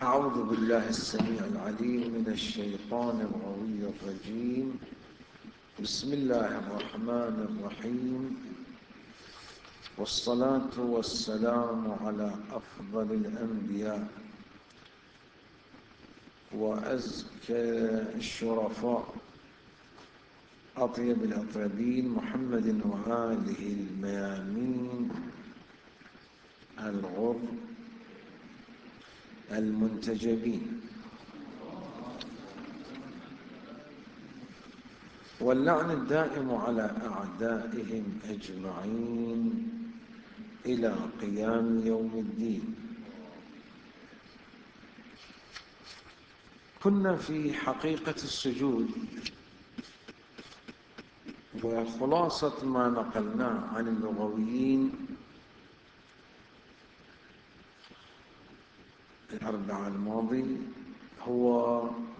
أعوذ بالله السميع العليم من الشيطان الغوي الرجيم. بسم الله الرحمن الرحيم، والصلاة والسلام على أفضل الأنبياء وأزكى الشرفاء أطيب الأطيبين محمد وآله الميامين الغر المنتجبين، واللعن الدائم على أعدائهم أجمعين إلى قيام يوم الدين. كنا في حقيقة السجود، وخلاصة ما نقلناه عن اللغويين الأربعاء الماضي هو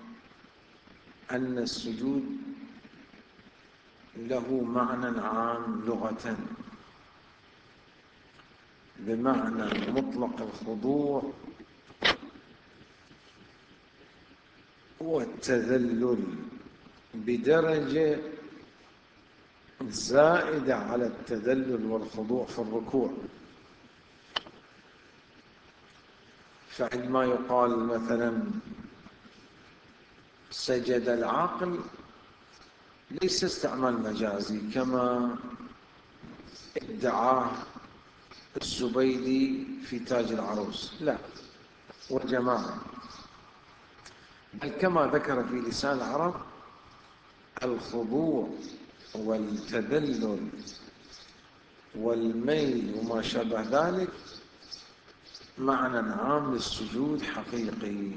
أن السجود له معنى عام لغة، بمعنى مطلق الخضوع والتذلل بدرجة زائدة على التذلل والخضوع في الركوع. فعندما يقال مثلا سجد العاقل، ليس استعمال مجازي كما ادعاه الزبيدي في تاج العروس، لا، وجماعة، بل كما ذكر في لسان العرب الخضوع والتذلل والميل وما شابه ذلك معنى عام للسجود حقيقي.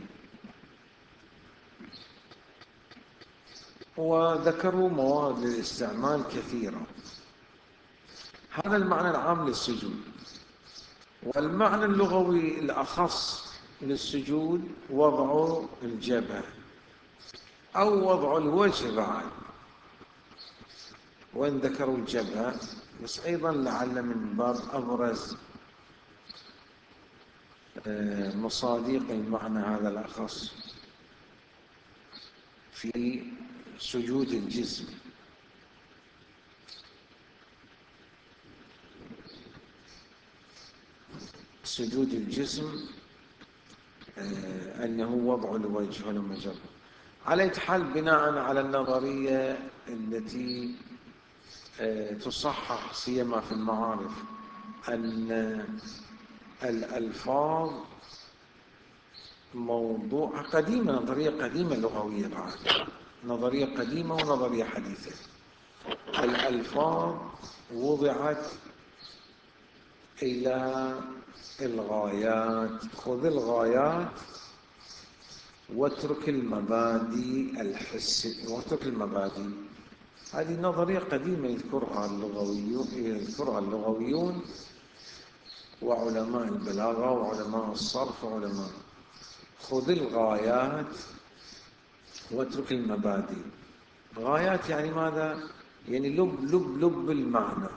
وذكروا مواد للاستعمال كثيرة. هذا المعنى العام للسجود. والمعنى اللغوي الأخص للسجود وضع الجبهة أو وضع الوجه بعد، وإن ذكروا الجبهة بس أيضا لعل من باب أبرز مصادق المعنى هذا الأخص في سجود الجسم. سجود الجسم أنه وضع الوجه ولا مجرد. على حال بناء على النظرية التي تصحح سيما في المعارف أن الألفاظ موضوع قديمة، نظرية قديمة لغوية بعد، نظرية قديمة ونظرية حديثة. الألفاظ وضعت إلى الغايات، خذ الغايات واترك المبادئ الحسية، واترك المبادئ. هذه نظرية قديمة يذكرها اللغويون وعلماء البلاغة وعلماء الصرف وعلماء. خذ الغايات واترك المبادئ. غايات يعني ماذا؟ يعني لب المعنى،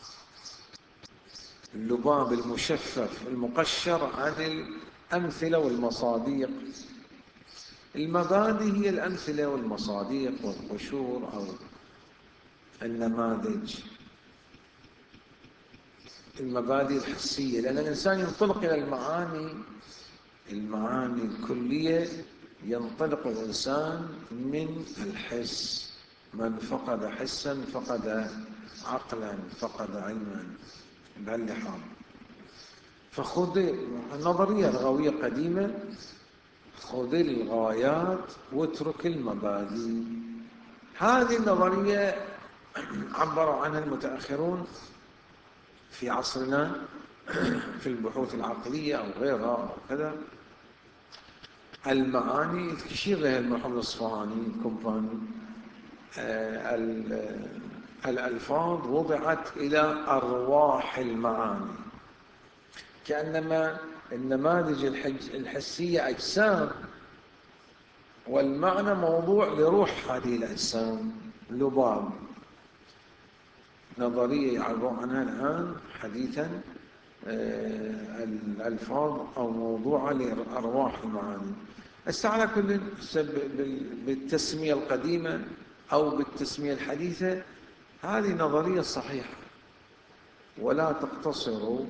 اللباب المشفف المقشر عن الأمثلة والمصادق. المبادئ هي الأمثلة والمصادق والقشور أو النماذج، المبادئ الحسية، لأن الإنسان ينطلق إلى المعاني الكلية. ينطلق الإنسان من الحس. من فقد حسا فقد عقلا فقد علما بهاللحاظ. فخذ النظرية لغوية قديمة، خذ الغايات واترك المبادئ. هذه النظرية عبروا عنها المتأخرون في عصرنا في البحوث العقلية أو غيرها أو كذا. المعاني يشير لها المحمد الأصفهاني الكومباني. الألفاظ وضعت إلى أرواح المعاني، كأنما النماذج الحسية أجسام، والمعنى موضوع لروح هذه الأجسام، لباب. نظرية يعبرون عنها الآن حديثا الألفاظ أو موضوع لأرواح المعاني. هسه على كل بالتسمية القديمة أو بالتسمية الحديثة، هذه نظرية صحيحة، ولا تقتصر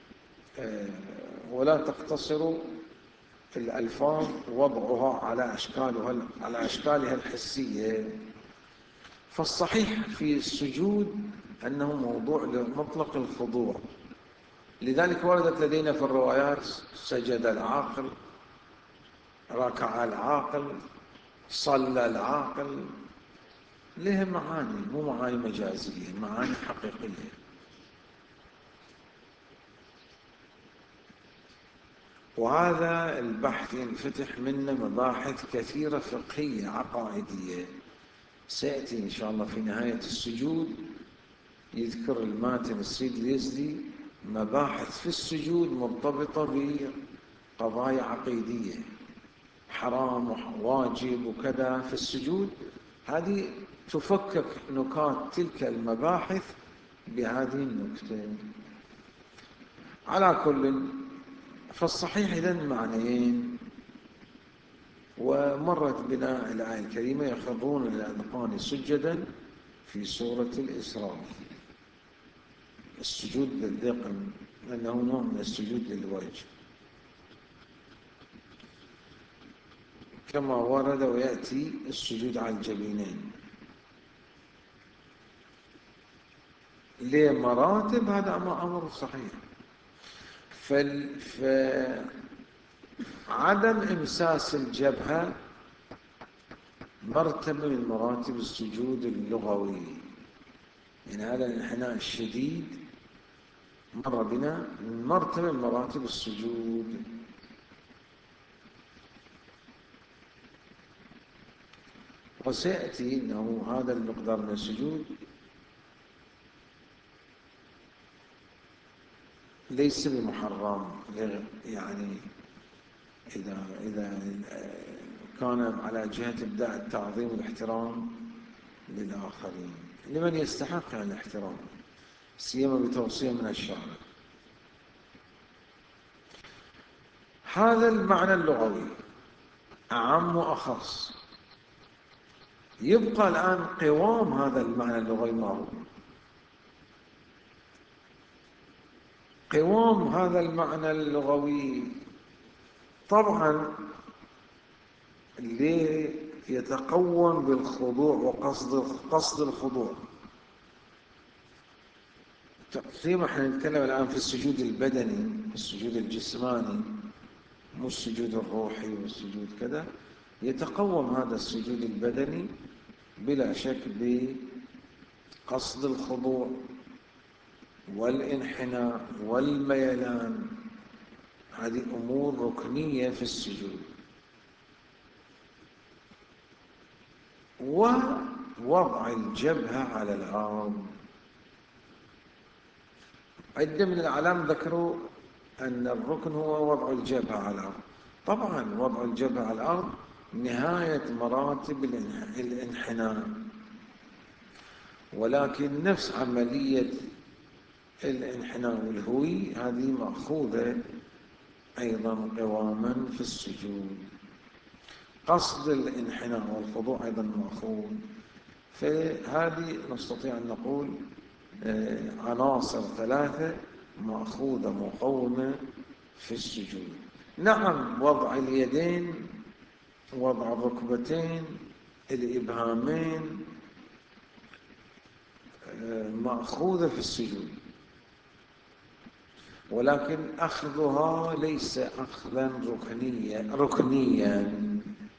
الألفاظ وضعها على أشكالها الحسية. فالصحيح في السجود أنه موضوع لمطلق الخضوع. لذلك وردت لدينا في الروايات: سجد العاقل، ركع العاقل، صلى العاقل. لها معاني، مو معاني مجازية، معاني حقيقية. وهذا البحث ينفتح منه مباحث كثيرة فقهية عقائدية. سيأتي إن شاء الله في نهاية السجود يذكر الماتن السيد اليزدي مباحث في السجود مرتبطة بقضايا عقيدية، حرام وواجب وكذا في السجود. هذه تفكك نكات تلك المباحث بهذه النكتة. على كل، فالصحيح إذن معنيين. ومرت بنا الآية الكريمة: يخرون للأذقان سجدا في سورة الإسراء. السجود للذقن أنه نوع من السجود للوجه، كما ورد ويأتي السجود على الجبينين. ليه مراتب؟ هذا أمر صحيح. فعدم إمساس الجبهة مرتبة من مراتب السجود اللغوي. يعني هذا الانحناء الشديد مر بنا من مرتبة من مراتب السجود. وسيأتي أنه هذا المقدار من السجود ليس بمحرم، يعني إذا كان على جهة إبداء التعظيم والاحترام للآخرين، لمن يستحق الاحترام، سيما بتوصية من الشارع. هذا المعنى اللغوي أعم وأخص. يبقى الآن قوام هذا المعنى اللغوي. ما هو قوام هذا المعنى اللغوي؟ طبعا اللي يتقوم بالخضوع وقصد الخضوع. تقريبا احنا نتكلم الآن في السجود البدني، السجود الجسماني، مو السجود الروحي والسجود كذا. يتقوم هذا السجود البدني بلا شك بقصد الخضوع والانحناء والميلان. هذه أمور ركنية في السجود. ووضع الجبهة على الأرض. عدة من الأعلام ذكروا أن الركن هو وضع الجبهة على الأرض. طبعا وضع الجبهة على الأرض نهاية مراتب الانحناء، ولكن نفس عملية الانحناء والهوي هذه مأخوذة أيضا قواما في السجود. قصد الانحناء والخضوع أيضا مأخوذ. فهذه نستطيع أن نقول عناصر ثلاثة مأخوذة مقومة في السجود. نعم، وضع اليدين، وضع الركبتين، الإبهامين مأخوذة في السجود، ولكن أخذها ليس أخذا ركنيا.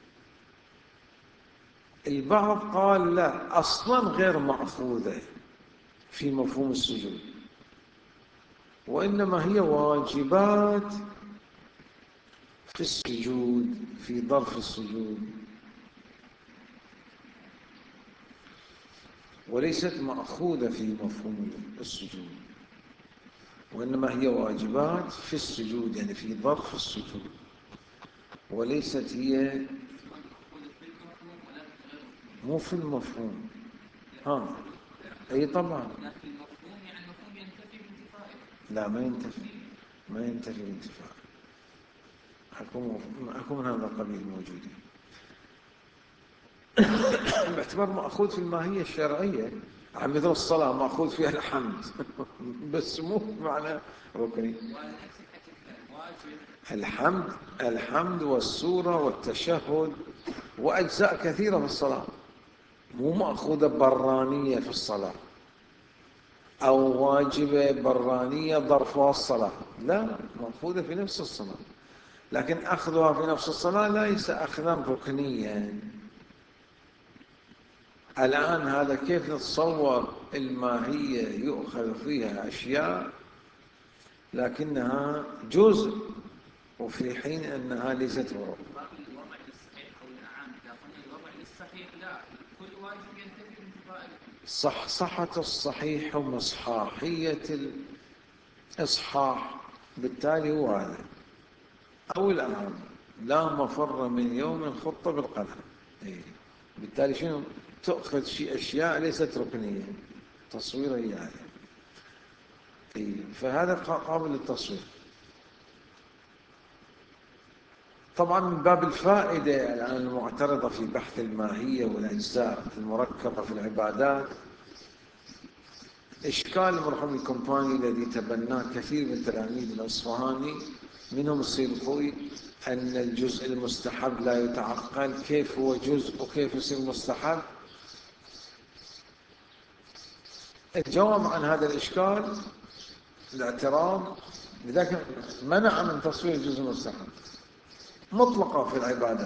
البعض قال لا، أصلا غير مأخوذة في مفهوم السجود، وإنما هي واجبات في السجود، في ظرف السجود، وليست مأخوذة في مفهوم السجود، وإنما هي واجبات في السجود، يعني في ظرف السجود، وليست هي مو في المفهوم. أي طبعا. لا، ما ينتفي. ما ينتفي الانتفاع. أكو من هذا القبيل موجودين باعتبار مأخوذ في الماهية الشرعية، مثل الصلاة مأخوذ فيها الحمد بس مو بمعنى ركني. الحمد والسورة والتشهد وأجزاء كثيرة في الصلاة، مو مأخوذة برانية في الصلاة أو واجبة برانية ظرفها الصلاة، لا، مأخوذة في نفس الصلاة، لكن أخذها في نفس الصلاة ليس أخذا ركنيا. الآن هذا كيف نتصور الماهية يؤخذ فيها أشياء لكنها جزء وفي حين أنها ليست ركن. الوضع للصحيح أو الأعام إذا قلنا الوضع للصحيح لا، كل واجب ينتفي بانتفاء صحصحة الصحيح ومصحاحية الإصحاح، بالتالي هو هذا أو الأعام، لا مفر من يوم خط بالقلم. بالتالي شنو تأخذ شيء أشياء ليست ركنية، تصوير هي هذا. فهذا قابل للتصوير. طبعا من باب الفائدة الآن المعترضة في بحث الماهية والأجزاء المركبة في العبادات، إشكال المرحوم الكومباني الذي تبناه كثير من تلاميذ الأصفهاني منهم السيبوي أن الجزء المستحب لا يتعقل، كيف هو جزء وكيف يصير مستحب؟ الجواب عن هذا الإشكال الاعتراض، لذلك منع من تصوير الجزء المستحب مطلقة في العبادة،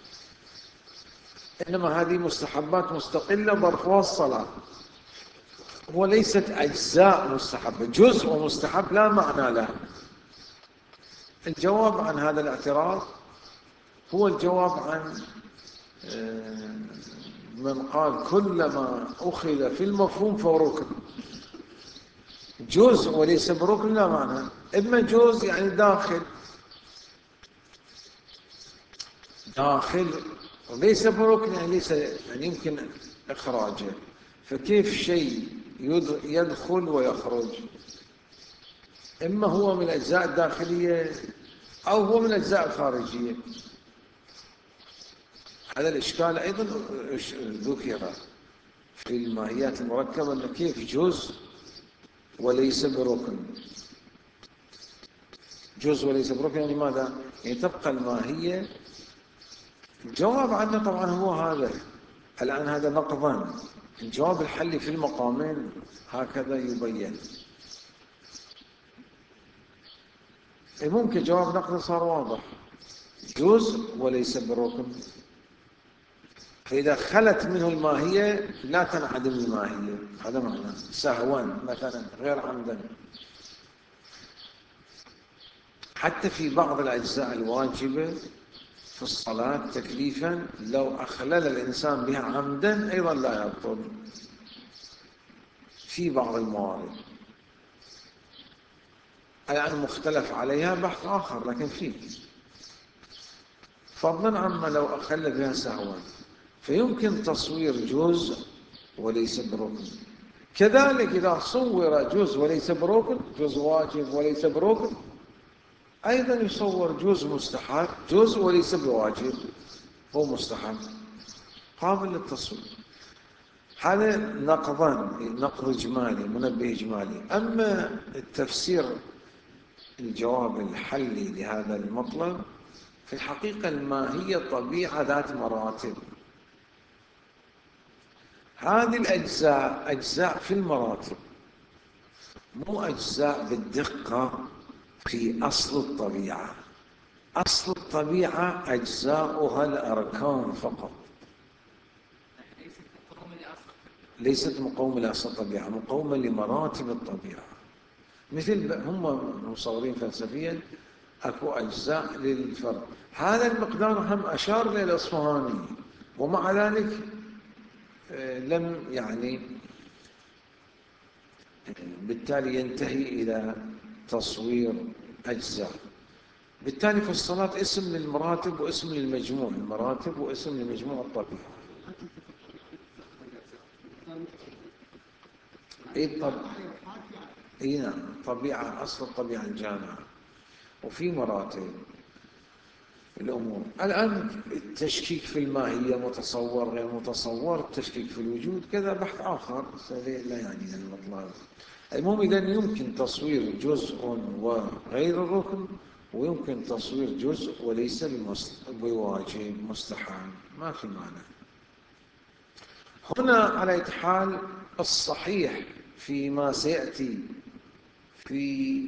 إنما هذه مستحبات مستقلة ظرفها الصلاة وليست أجزاء مستحبة. جزء ومستحب لا معنى له. الجواب عن هذا الاعتراض هو الجواب عن من قال كل ما أخذ في المفهوم فهو ركن. جزء وليس بركن لا معنى، إما جزء يعني داخل وليس بركن يعني ليس، يعني يمكن إخراجه. فكيف شيء يدخل ويخرج؟ إما هو من الأجزاء الداخلية أو هو من الأجزاء الخارجية. هذا الإشكال أيضا ذكر في الماهيات المركبة، أنه كيف جزء وليس بركن. جزء وليس بركن يعني ماذا؟ يعني تبقى الماهية. الجواب عنه طبعا هو هذا. الآن هذا نقضا، الجواب الحلي في المقامين هكذا يبين. ممكن جواب نقض صار واضح، جزء وليس بركن، فإذا خلت منه الماهية لا تنعدم الماهية، هذا معنى سهوا مثلا غير عمدا. حتى في بعض الأجزاء الواجبة في الصلاة تكليفا لو أخلل الإنسان بها عمدا أيضا لا يبطل في بعض الموارد. الآن مختلف عليها بحث آخر، لكن فيه فضلا عما لو أخل بها سهوا، فيمكن تصوير جزء وليس بركن. كذلك إذا صور جزء وليس بركن، جزء واجب وليس بركن، أيضا يصور جزء مستحب، جزء وليس بواجب، هو مستحب قابل للتصوير. هذا نقض إجمالي، منبه إجمالي. أما التفسير الجواب الحلي لهذا المطلب، في الحقيقة الماهية طبيعة ذات مراتب. هذه الأجزاء أجزاء في المراتب، مو أجزاء بالدقة في أصل الطبيعة. أصل الطبيعة أجزاؤها الأركان فقط، ليست مقومة لأصل الطبيعة، مقومة لمراتب الطبيعة. مثل هم مصورين فلسفيا أكو أجزاء للفرد، هذا المقدار هم أشار إلى الأصفهاني، ومع ذلك لم يعني بالتالي ينتهي إلى تصوير أجزاء. بالتالي في الصلاة اسم للمراتب واسم للمجموع، المراتب واسم لمجموع الطبيعة. اي نعم، طبيعة أصل الطبيعة الجامعة. وفي مراتب الأمور. الآن التشكيك في الماهية متصور غير متصور، التشكيك في الوجود كذا بحث آخر لا يعني المطلب. المهم إذن يمكن تصوير جزء وغير الركن، ويمكن تصوير جزء وليس بواجب مستحب، ما في معنى. هنا على أي حال الصحيح فيما سيأتي في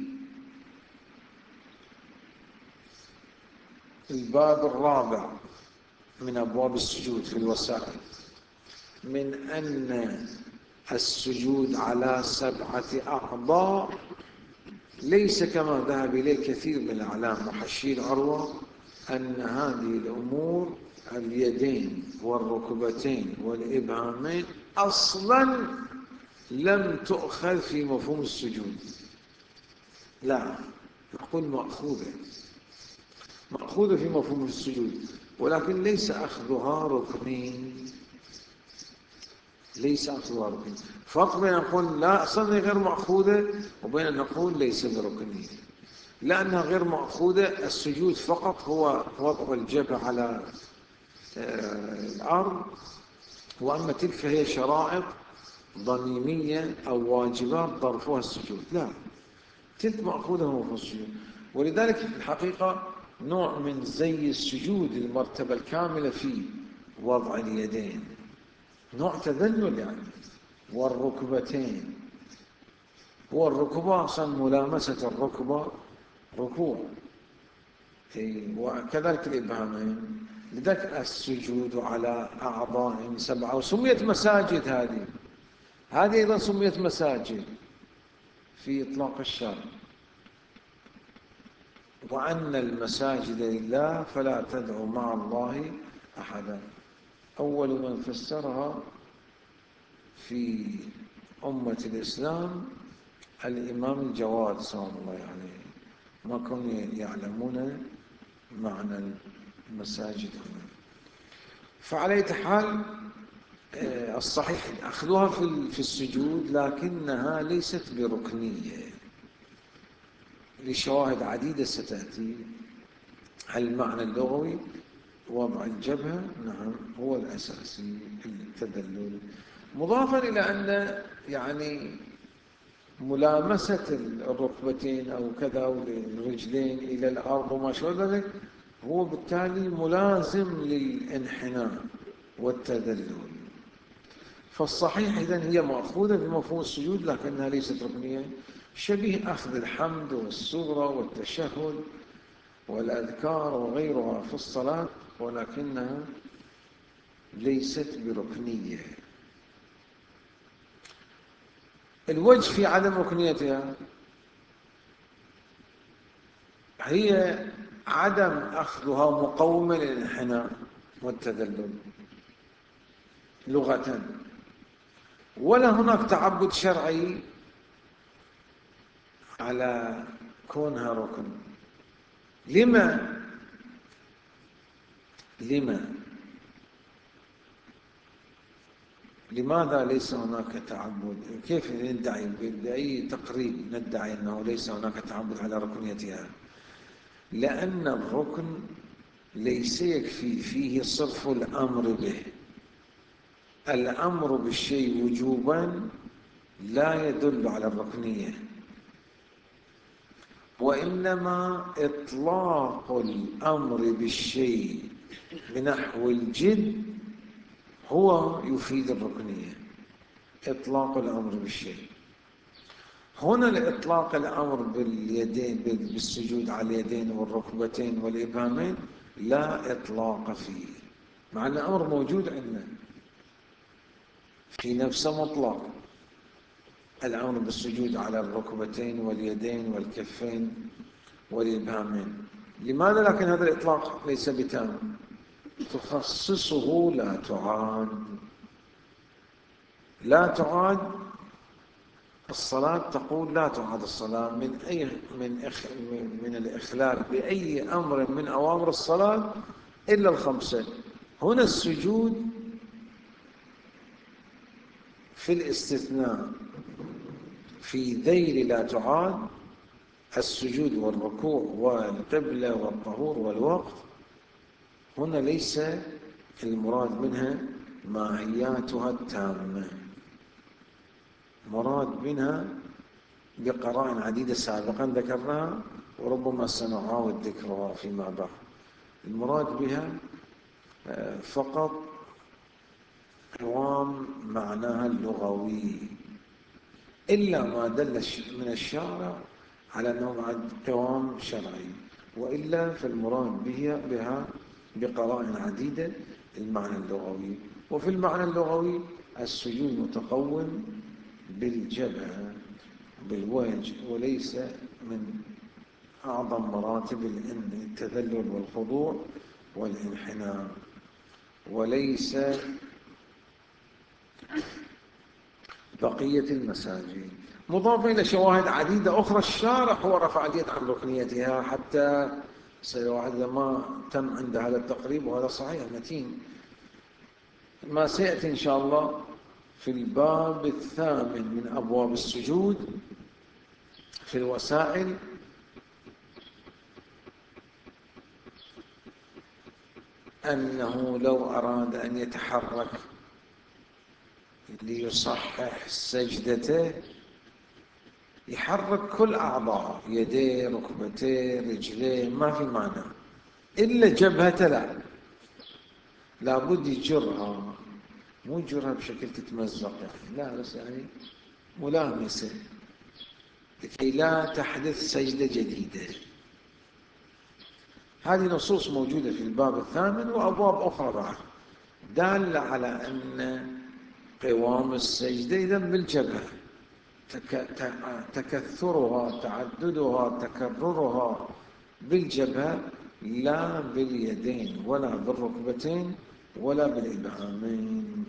الباب الرابع من أبواب السجود في الوسائل من أن السجود على 7 أعضاء ليس كما ذهب إليه كثير من الأعلام وحشي العروة، أن هذه الأمور اليدين والركبتين والإبهامين أصلا لم تؤخذ في مفهوم السجود. لا، نقول مأخوذة في مفهوم السجود، ولكن ليس أخذها ركني. فرق بين أن نقول لا أصلا غير مأخوذة وبين أن نقول ليس بركني. لأنها غير مأخوذة، السجود فقط هو وضع الجبهة على الأرض، وأما تلك هي شرائط ضميمية أو واجبات ظرفها السجود. لا، تلك مأخوذة من السجود. ولذلك في الحقيقة نوع من زي السجود المرتبة الكاملة في وضع اليدين، نوع تذلل يعني، والركبتين. هو الركبة أصلا ملامسة الركبة ركوع، وكذلك الإبهامين. لذلك السجود على أعضاء 7، وسميت مساجد. هذه أيضا سميت مساجد في إطلاق الشرع. وأن المساجد لله فلا تدعوا مع الله أحدا. أول من فسرها في أمة الإسلام الإمام الجواد صلى الله عليه، ما كانوا يعلمون معنى المساجد هنا. فعلى أي حال الصحيح أخذوها في السجود، لكنها ليست بركنية لشواهد عديدة ستأتي. المعنى اللغوي وضع الجبهة نعم هو الأساسي في التدلل، مضافا إلى أن يعني ملامسة الركبتين أو كذا والرجلين إلى الأرض وما شابه ذلك هو بالتالي ملازم للانحناء والتذلل. فالصحيح إذن هي مأخوذة بمفهوم السجود، لكنها ليست ركنية، شبيه أخذ الحمد والسورة والتشهد والأذكار وغيرها في الصلاة، ولكنها ليست بركنية. الوجه في عدم ركنيتها هي عدم أخذها مقومة للانحناء والتذلل لغة، ولا هناك تعبد شرعي على كونها ركن. لماذا ليس هناك تعبد؟ كيف ندعي بأي تقريب ندعي أنه ليس هناك تعبد على ركنيتها؟ لأن الركن ليس يكفي فيه صرف الأمر به. الأمر بالشيء وجوبا لا يدل على الركنية، وإنما إطلاق الأمر بالشيء بنحو الجد هو يفيد الركنية. إطلاق الأمر بالشيء هنا لإطلاق الأمر باليدين بالسجود على اليدين والركبتين والإبهامين لا إطلاق فيه، مع أن الأمر موجود عندنا في نفسه مطلق، الأمر بالسجود على الركبتين واليدين والكفين والإبهامين. لماذا لكن هذا الإطلاق ليس بتام؟ تخصصه لا تعاد الصلاة. تقول لا تعاد الصلاة من الإخلال بأي أمر من أوامر الصلاة إلا الخمسة. هنا السجود في الاستثناء في ذيل لا تعاد السجود والركوع والقبلة والطهور والوقت هنا ليس المراد منها ماهياتها التامة، مراد منها بقرائن عديدة سابقا ذكرناها وربما سنعاود ذكرها فيما بعد. المراد بها فقط قوام معناها اللغوي، إلا ما دل من الشارع على أنه بعد قوام شرعي، وإلا فالمراد بها بقرائن عديدة المعنى اللغوي. وفي المعنى اللغوي السجود متقوم بالجبهة بالوجه، وليس من أعظم مراتب التذلل والخضوع والانحناء، وليس بقية المساجد، مضافة إلى شواهد عديدة أخرى الشارع هو رفع اليد عن ركنيتها، حتى سيواحد ما تم عند هذا التقريب، وهذا صحيح متين. ما سيأتي إن شاء الله في الباب الثامن من أبواب السجود في الوسائل أنه لو أراد أن يتحرك ليصحح سجدته يحرك كل أعضاء، يديه، ركبتيه، رجليه، ما في مانع، إلا جبهته لابد يجرها، مو يجرها بشكل تتمزق يعني، لا، بس يعني ملامسة لكي لا تحدث سجدة جديدة. هذه نصوص موجودة في الباب الثامن وأبواب أخرى بعد دالة على أن قوام السجدة إذا بالجبهة، تكثرها، تعددها، تكررها بالجبهة، لا باليدين ولا بالركبتين ولا بالإبهامين.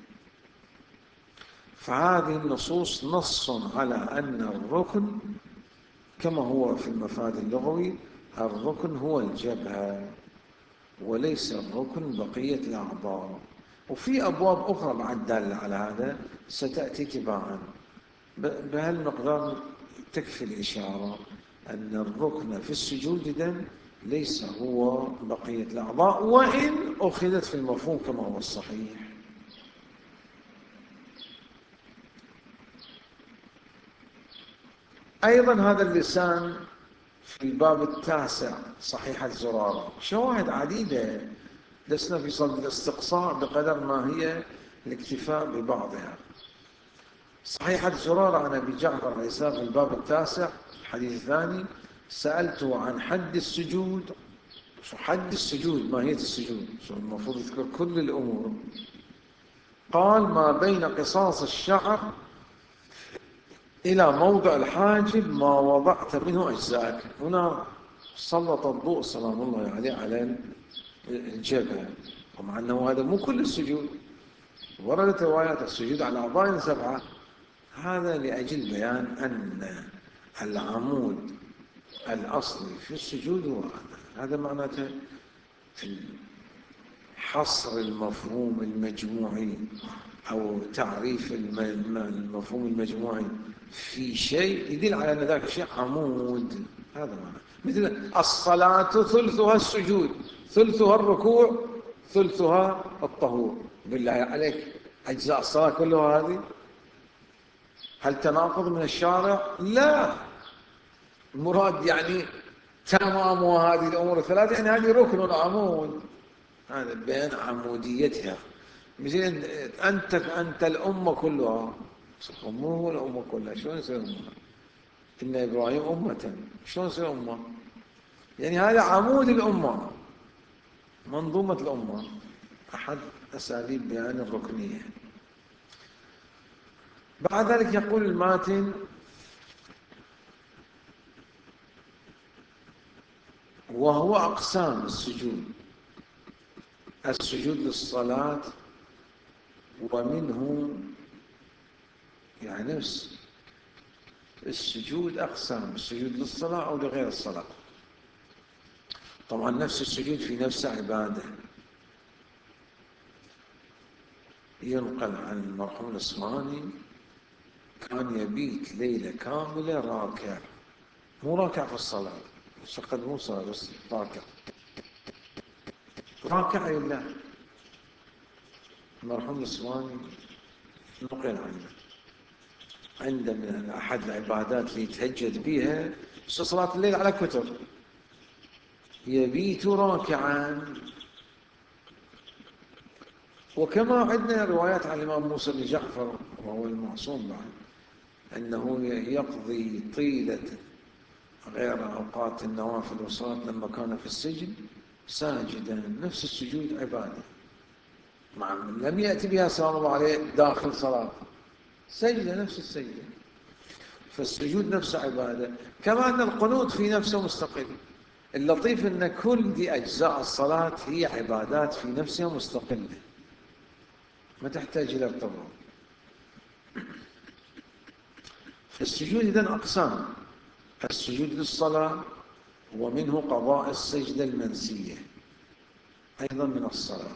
فهذه النصوص نص على أن الركن كما هو في المفاد اللغوي، الركن هو الجبهة وليس الركن بقية الأعضاء. وفي أبواب أخرى بعد دالة على هذا ستأتي تباعا. بهالمقدار تكفي الإشارة أن الركن في السجود إذن ليس هو بقية الأعضاء، وإن أخذت في المفهوم كما هو الصحيح. أيضا هذا اللسان في الباب التاسع صحيحة زرارة شواهد عديدة، لسنا في صدد الاستقصاء بقدر ما هي الاكتفاء ببعضها. صحيحة زرارة عن أبي جعفر عليه السلام في الباب التاسع الحديث الثاني: سألته عن حد السجود. شو حد السجود؟ ماهية السجود؟ شو المفروض يذكر كل الأمور. قال: ما بين قصاص الشعر إلى موضع الحاجب ما وضعت منه أجزاءك. هنا سلط الضوء سلام الله عليه على الجبهة، طبعا أنه هذا مو كل السجود، وردت روايات السجود على أعضاء 7. هذا لأجل بيان أن العمود الأصلي في السجود هو هذا معناته في حصر المفهوم المجموعي أو تعريف المفهوم المجموعي في شيء يدل على أن ذاك الشيء عمود. هذا معنى مثل الصلاة ثلثها السجود، ثلثها الركوع، ثلثها الطهور. بالله عليك أجزاء الصلاة كلها هذه؟ هل تناقض من الشارع؟ لا، المراد يعني تمام هذه الأمور الثلاث، يعني هذه ركن وعمود، هذا بيان عموديتها. مثل أنت الأمة كلها، مو الأمة كلها، شلون يصير أمة؟ إن إبراهيم أمة، شلون يصير أمة؟ يعني هذا عمود الأمة، منظومة الأمة، أحد أساليب بيان الركنية. بعد ذلك يقول الماتن: وهو أقسام السجود: السجود للصلاة، ومنه يعني نفس السجود أقسام: السجود للصلاة أو لغير الصلاة. طبعا نفس السجود في نفس عبادة. ينقل عن المرحوم العثماني كان يبيت ليلة كاملة راكع، مو راكع في الصلاة، شقد مو صلاة بس راكع. راكع لله. المرحوم الإسواني نقل عنه عنده من أحد العبادات اللي يتهجد بها صلاة الليل على كتر، يبيت راكعا. وكما عندنا روايات عن الإمام موسى بن جعفر وهو المعصوم بعد أنه يقضي طيلة غير أوقات النوافل والصلاة لما كان في السجن ساجدا. نفس السجود عبادة، مع من لم يأتي بها سلام الله عليه داخل صلاة، سجدة نفس السجدة. فالسجود نفسه عبادة، كما أن القنوت في نفسه مستقل. اللطيف أن كل دي أجزاء الصلاة هي عبادات في نفسها مستقلة، ما تحتاج إلى ارتباط. فالسجود إذن أقسام: السجود للصلاة، ومنه قضاء السجدة المنسية أيضا من الصلاة.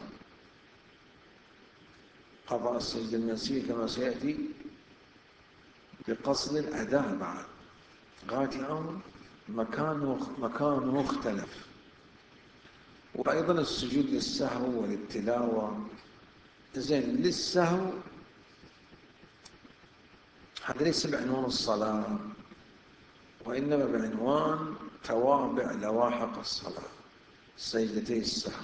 قضاء السجدة المنسية كما سيأتي بقصد الأداء بعد غاية الأمر مكانه اختلف. وأيضا السجود للسهو وللتلاوة. زين، للسهو هذا ليس بعنوان الصلاة، وإنما بعنوان توابع لواحق الصلاة، سجدتي السهو،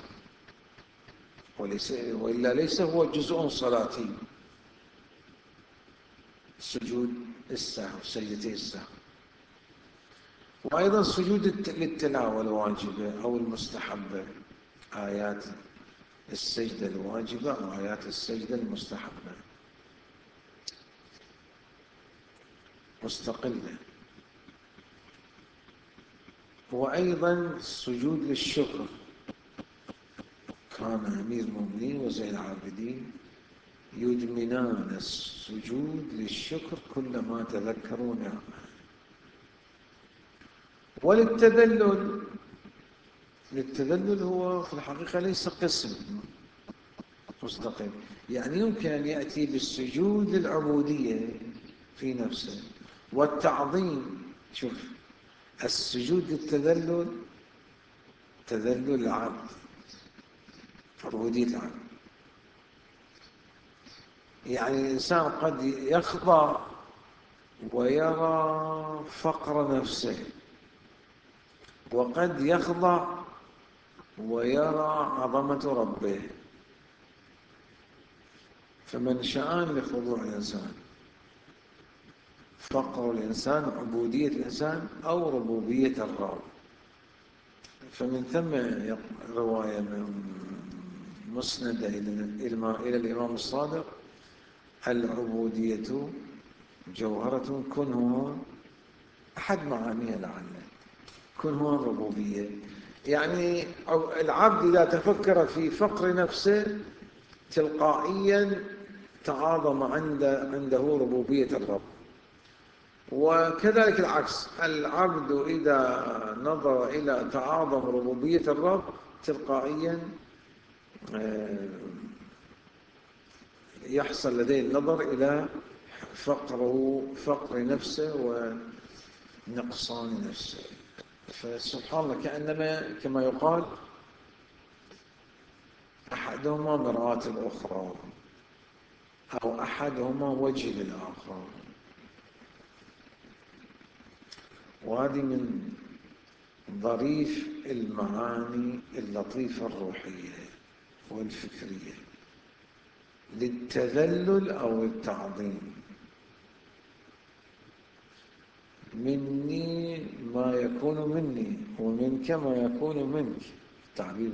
وإلا ليس هو جزء صلاتي. سجود السهو، سجدتي السهو. وأيضا سجود للتلاوة الواجبة أو المستحبة، آيات السجدة الواجبة أو آيات السجدة المستحبة مستقلة. وأيضا سجود للشكر، كان أمير المؤمنين وزين العابدين يدمنان السجود للشكر كلما تذكروا نعمة. وللتذلل، للتذلل هو في الحقيقة ليس قسم مستقل، يعني يمكن أن يأتي بالسجود للعبودية في نفسه والتعظيم. شوف، السجود للتذلل تذلل العبد، عبودية العبد. يعني الإنسان قد يخضع ويرى فقر نفسه، وقد يخضع ويرى عظمة ربه. فمن شأن لخضوع الإنسان فقر الإنسان، عبودية الإنسان، أو ربوبية الرب. فمن ثم رواية مسندة إلى الإمام الصادق: العبودية جوهرة كنه أحد معانيها لعله كنه الربوبية. يعني العبد إذا تفكر في فقر نفسه تلقائيا تعاظم عنده ربوبية الرب. وكذلك العكس، العبد إذا نظر إلى تعاظم ربوبية الرب تلقائيا يحصل لديه النظر إلى فقر نفسه ونقصان نفسه. فسبحان الله، كأنما كما يقال أحدهما مرآة الأخرى، أو أحدهما وجه للآخر. وهذه من ظريف المعاني اللطيفة الروحية والفكرية للتذلل أو التعظيم. مني ما يكون مني، ومنك ما يكون منك. تعبير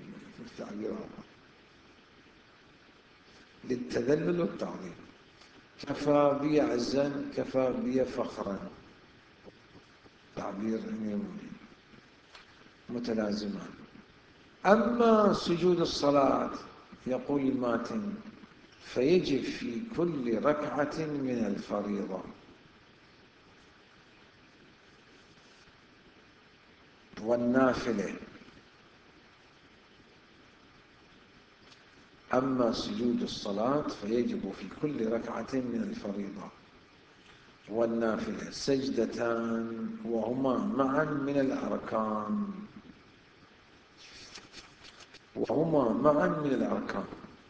للتذلل والتعظيم. كفى بي عزا كفى بي فخرا، تعبير متلازمان. أما سجود الصلاة يقول الماتن: فيجب في كل ركعة من الفريضة والنافلة. أما سجود الصلاة فيجب في كل ركعة من الفريضة والنافلة سجدتان وهما معا من الأركان، وهما معا من الأركان.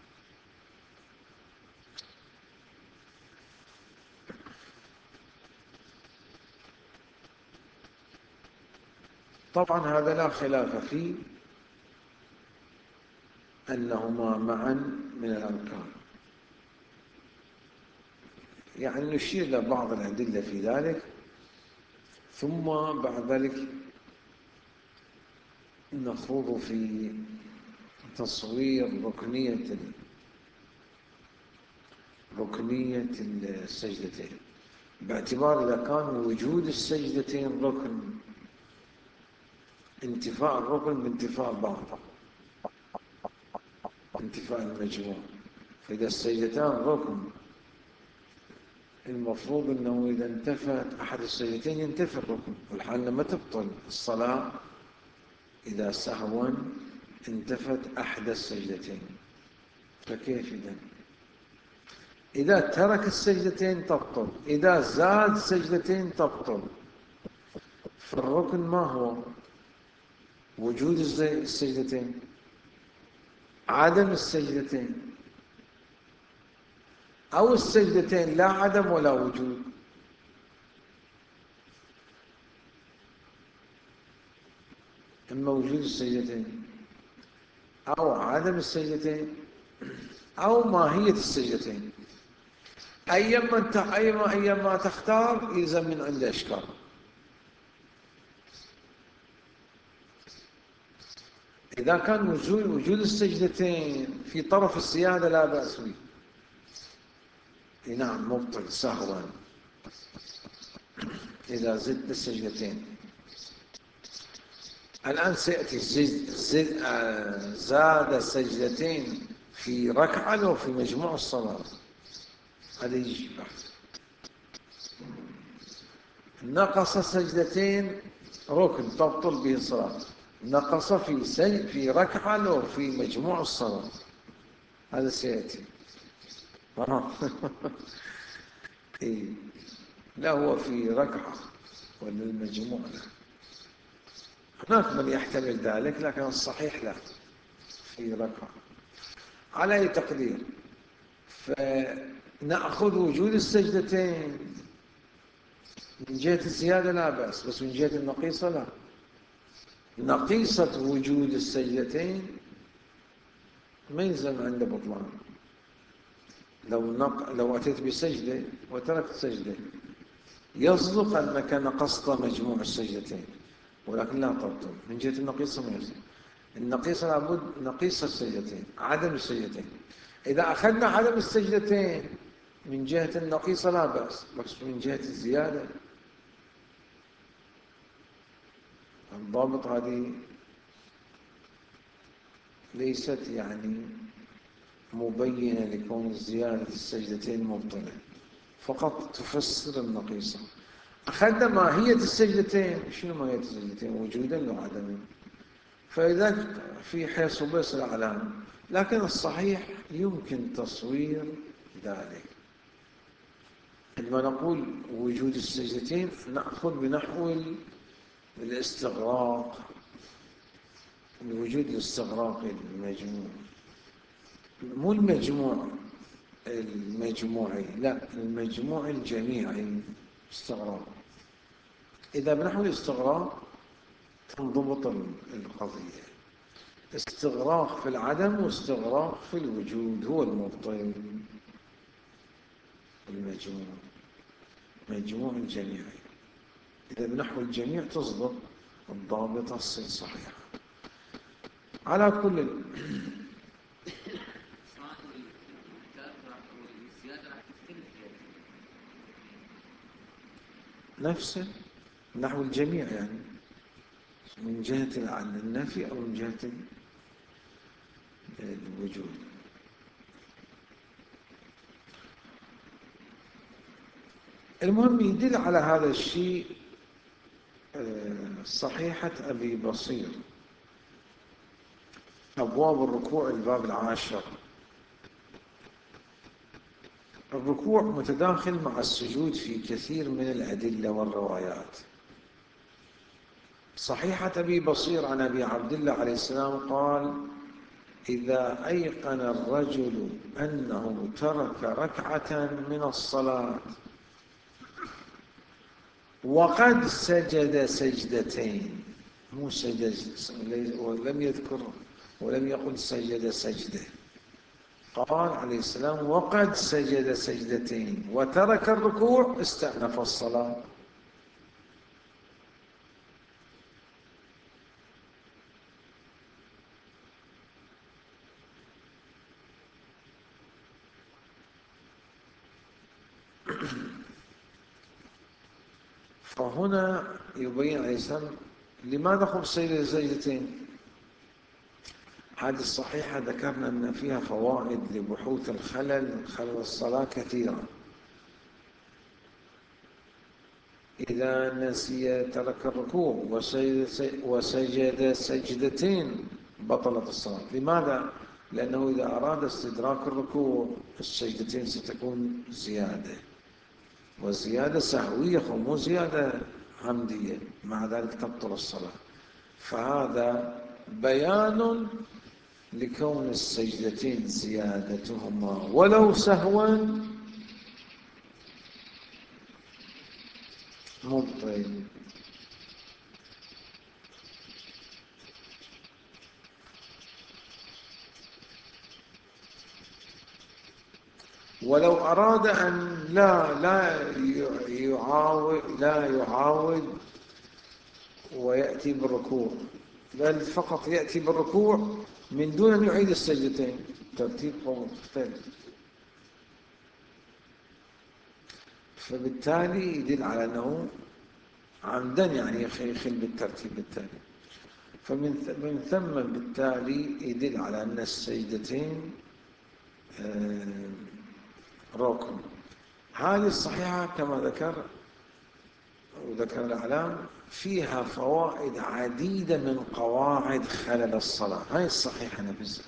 طبعا هذا لا خلاف فيه أنهما معا من الأركان، يعني نشير إلى بعض الأدلة في ذلك، ثم بعد ذلك نخوض في تصوير ركنية السجدتين، باعتبار إذا كان وجود السجدتين ركن، انتفاء الركن بانتفاء بعض، انتفاء المجموع. فإذا السجدتان ركن المفروض أنه إذا انتفت أحد السجدتين ينتفي الركن، والحال لما تبطل الصلاة إذا سهوا انتفت أحد السجدتين. فكيف إذا ترك السجدتين تبطل، إذا زاد سجدتين تبطل. فالركن ما هو؟ وجود السجدتين، عدم السجدتين، أو السجدتين لا عدم ولا وجود. إما وجود السجدتين أو عدم السجدتين أو ماهية السجدتين. أيما تختار يلزم من عنده إشكال. إذا كان وجود السجدتين في طرف السيادة لا بأس به، نعم مبطل سهوا إذا زدت السجدتين. الآن سيأتي زاد سجدتين في ركعة أو في مجموع الصلاة، هذا يجي بحث. نقص سجدتين ركن تبطل به الصلاة، نقص في ركعة أو في مجموع الصلاة، هذا سيأتي. لا هو في ركعة ولا المجموع لا. هناك من يحتمل ذلك، لكن الصحيح لا، في ركعة على أي تقدير. فنأخذ وجود السجدتين من جهة الزيادة لا بأس، بس من جهة النقيصة لا. نقيصة وجود السجدتين ما يلزم عنده بطلان. لو أتيت بسجدة وتركت سجدة يصدق أنك نقصت مجموع السجدتين، ولكن لا تبطل من جهة النقيصة. ما يصدق النقيصة، لابد نقيص السجدتين، عدم السجدتين. إذا أخذنا عدم السجدتين من جهة النقيصة لا بأس، بس من جهة الزيادة الضابط هذه ليست يعني مبينة لكون زيادة السجدتين مبطلة، فقط تفسر النقيصة. أخذنا ماهية السجدتين. شنو ماهية السجدتين؟ وجودا وعدما. فإذا في حيث بس الأعلام، لكن الصحيح يمكن تصوير ذلك. عندما نقول وجود السجدتين نأخذ بنحو الاستغراق، وجود الاستغراق المجموع، مو المجموع المجموعي، لا، المجموع الجميعي استغراق. إذا بنحو الاستغراق تنضبط القضية. استغراق في العدم واستغراق في الوجود هو المبطل. المجموع مجموع الجميعي، إذا بنحو الجميع تصدق الضابطة الصحيحة. على كل نفسه نحو الجميع، يعني من جهة النفي أو من جهة الوجود. المهم يدل على هذا الشيء صحيحة أبي بصير، أبواب الركوع الباب 10. الركوع متداخل مع السجود في كثير من الأدلة والروايات. صحيحة أبي بصير عن أبي عبد الله عليه السلام قال: إذا أيقن الرجل أنه ترك ركعة من الصلاة وقد سجد سجدتين، مو سجد، ولم يذكر ولم يقل سجد سجدة، قال عليه السلام: وقد سجد سجدتين وترك الركوع استأنف الصلاة. فهنا يبين عليه السلام لماذا قم سجد سجدتين. هذه الصحيحة ذكرنا أن فيها فوائد لبحوث خلل الصلاة كثيرة. إذا نسي ترك الركوع وسجد سجدتين بطلت الصلاة. لماذا؟ لأنه إذا أراد استدراك الركوع السجدتين ستكون زيادة، والزيادة سهوية مو زيادة عمدية، مع ذلك تبطل الصلاة. فهذا بيان لكون السجدتين زيادتهما ولو سهوا مبطل. ولو أراد أن لا يعاود ويأتي بالركوع، بل فقط يأتي بالركوع من دون أن يعيد السجدتين، ترتيب مختلف، فبالتالي يدل على أنه عمدا يعني يخل بالترتيب التالي. فمن ثم بالتالي يدل على أن السجدتين ركن. هذه الصحيحة كما وذكر الأعلام فيها فوائد عديدة من قواعد خلل الصلاة. هاي الصحيحة نفسها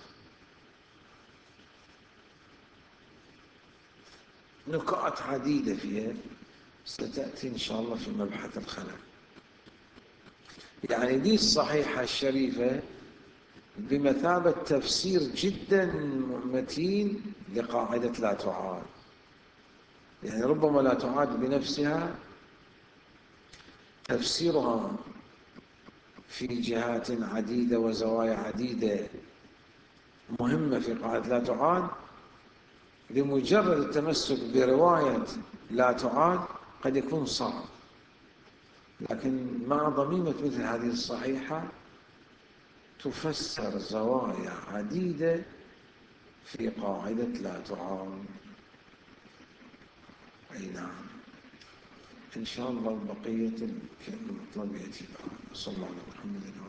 نقاط عديدة فيها ستأتي إن شاء الله في مبحث الخلل. يعني دي الصحيحة الشريفة بمثابة تفسير جدا متين لقاعدة لا تعاد. يعني ربما لا تعاد بنفسها تفسيرها في جهات عديدة وزوايا عديدة مهمة في قاعدة لا تعاد، لمجرد التمسك برواية لا تعاد قد يكون صعب، لكن مع ضميمة مثل هذه الصحيحة تفسر زوايا عديدة في قاعدة لا تعاد. أي نعم، إن شاء الله بقية المطلب يأتي بعد. صلى الله عليه وسلم.